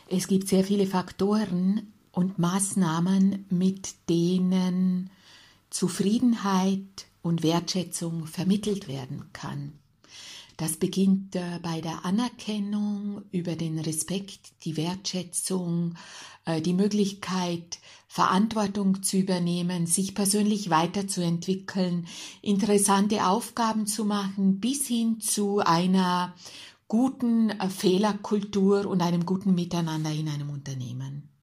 Es gibt sehr viele Faktoren und Maßnahmen, mit denen Zufriedenheit und Wertschätzung vermittelt werden kann. Das beginnt bei der Anerkennung, über den Respekt, die Wertschätzung, die Möglichkeit, Verantwortung zu übernehmen, sich persönlich weiterzuentwickeln, interessante Aufgaben zu machen, bis hin zu einer guten Fehlerkultur und einem guten Miteinander in einem Unternehmen.